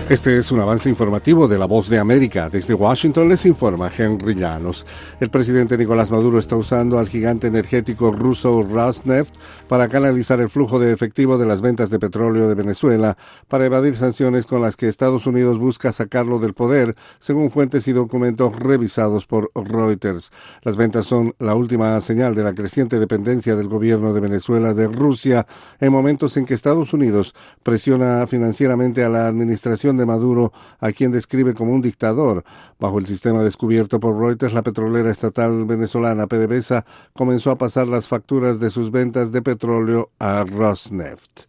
Este es un avance informativo de La Voz de América. Desde Washington les informa Henry Llanos. El presidente Nicolás Maduro está usando al gigante energético ruso Rosneft para canalizar el flujo de efectivo de las ventas de petróleo de Venezuela para evadir sanciones con las que Estados Unidos busca sacarlo del poder, según fuentes y documentos revisados por Reuters. Las ventas son la última señal de la creciente dependencia del gobierno de Venezuela de Rusia en momentos en que Estados Unidos presiona financieramente a la administración de Maduro, a quien describe como un dictador. Bajo el sistema descubierto por Reuters, la petrolera estatal venezolana PDVSA comenzó a pasar las facturas de sus ventas de petróleo a Rosneft.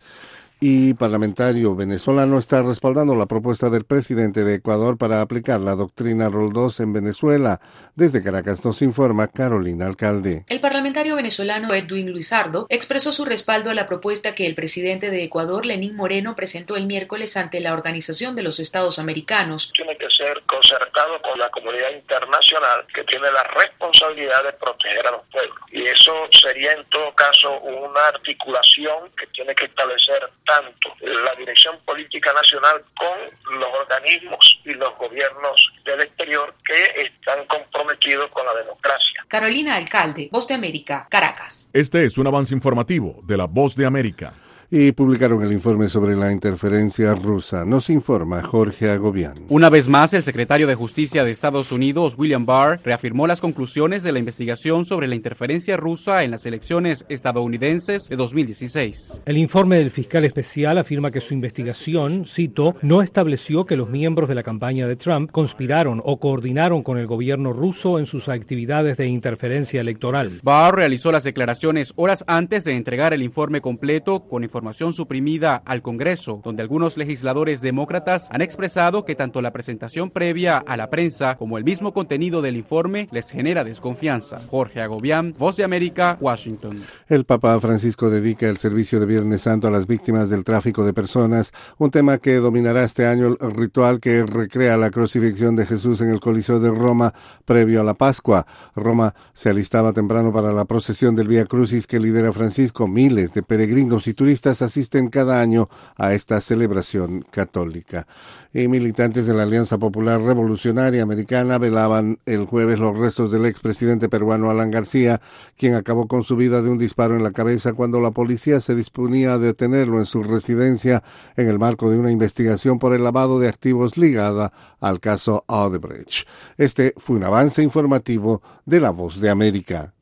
Y parlamentario venezolano está respaldando la propuesta del presidente de Ecuador para aplicar la doctrina Roldós en Venezuela. Desde Caracas nos informa Carolina Alcalde. El parlamentario venezolano Edwin Luisardo expresó su respaldo a la propuesta que el presidente de Ecuador, Lenín Moreno, presentó el miércoles ante la Organización de los Estados Americanos. Tiene que ser concertado con la comunidad internacional, que tiene la responsabilidad de proteger a los pueblos. Y eso sería en todo caso una articulación que tiene que establecer tanto la dirección política nacional con los organismos y los gobiernos del exterior que están comprometidos con la democracia. Carolina Alcalde, Voz de América, Caracas. Este es un avance informativo de la Voz de América. Y publicaron el informe sobre la interferencia rusa. Nos informa Jorge Agobián. Una vez más, el secretario de Justicia de Estados Unidos, William Barr, reafirmó las conclusiones de la investigación sobre la interferencia rusa en las elecciones estadounidenses de 2016. El informe del fiscal especial afirma que su investigación, cito, no estableció que los miembros de la campaña de Trump conspiraron o coordinaron con el gobierno ruso en sus actividades de interferencia electoral. Barr realizó las declaraciones horas antes de entregar el informe completo con información suprimida al Congreso, donde algunos legisladores demócratas han expresado que tanto la presentación previa a la prensa como el mismo contenido del informe les genera desconfianza. Jorge Agobián, Voz de América, Washington. El Papa Francisco dedica el servicio de Viernes Santo a las víctimas del tráfico de personas, un tema que dominará este año el ritual que recrea la crucifixión de Jesús en el Coliseo de Roma previo a la Pascua. Roma se alistaba temprano para la procesión del Vía Crucis que lidera Francisco. Miles de peregrinos y turistas asisten cada año a esta celebración católica. Y militantes de la Alianza Popular Revolucionaria Americana velaban el jueves los restos del expresidente peruano Alan García, quien acabó con su vida de un disparo en la cabeza cuando la policía se disponía a detenerlo en su residencia en el marco de una investigación por el lavado de activos ligada al caso Odebrecht. Este fue un avance informativo de La Voz de América.